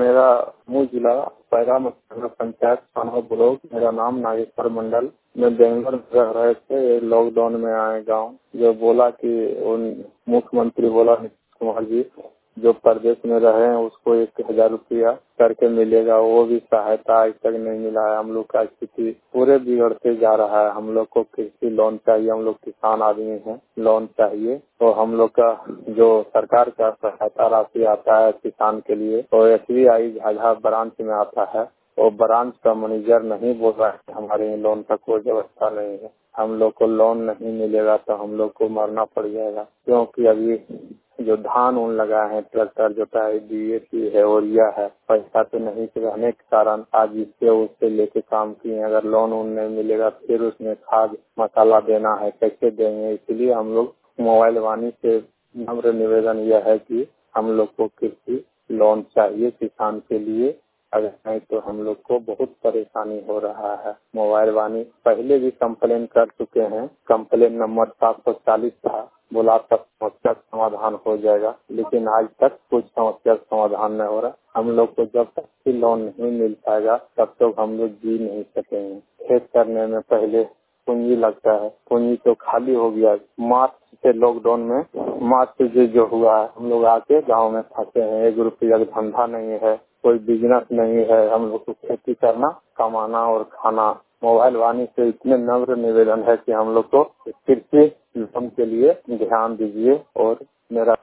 मेरा मूल जिला पैगाम पंचायत थाना ब्लॉक। मेरा नाम नागेश्वर मंडल। मैं बेंगलोर में रह रहे थे, ये लॉकडाउन में आए गांव। जो बोला कि उन मुख्यमंत्री बोला नीतीश कुमार जी जो प्रदेश में रहे हैं उसको 1000 रुपया करके मिलेगा, वो भी सहायता आज तक नहीं मिला है। हम लोग का स्थिति पूरे बिगड़ते जा रहा है। हम लोग को कृषि लोन चाहिए, हम लोग किसान आदमी हैं, लोन चाहिए। तो हम लोग का जो सरकार का सहायता राशि आता है किसान के लिए तो SBI झाझा ब्रांच में आता है। वो ब्रांच का मैनेजर नहीं बोल रहा है कि हमारे यहाँ लोन का कोई व्यवस्था नहीं है, हम लोग को लोन नहीं मिलेगा तो हम लोग को मरना पड़ जाएगा। क्योंकि अभी जो धान उन लगा है, ट्रैक्टर जोताई, DAP है, यूरिया है, पैसा तो नहीं रहने के कारण आज इससे उससे लेके काम किए। अगर लोन उन नहीं मिलेगा फिर उसमें खाद मसाला देना है, कैसे देंगे। इसलिए हम लोग मोबाइल वाणी से नम्र निवेदन यह है कि हम लोग को कृषि लोन चाहिए किसान के लिए, अगर नहीं तो हम लोग को बहुत परेशानी हो रहा है। मोबाइल वाणी पहले भी कंप्लेन कर चुके हैं, कंप्लेन नंबर 740 था, बोला तब समस्या समाधान हो जाएगा, लेकिन आज तक कुछ समस्या समाधान नहीं हो रहा। हम लोग को जब तक भी लोन नहीं मिल पाएगा तब तक हम लोग जी नहीं सकेंगे। खेत करने में पहले पूंजी लगता है, पूंजी तो खाली हो गया। मार्च से लॉकडाउन में मार्च से जो हुआ है, हम लोग आके गांव में फंसे हैं। 1 रुपया का धंधा नहीं है, कोई बिजनेस नहीं है। हम लोग को खेती करना, कमाना और खाना। मोबाइल वाणी से इतने नम्र निवेदन है कि हम लोग को कृषि लोन के लिए ध्यान दीजिए। और मेरा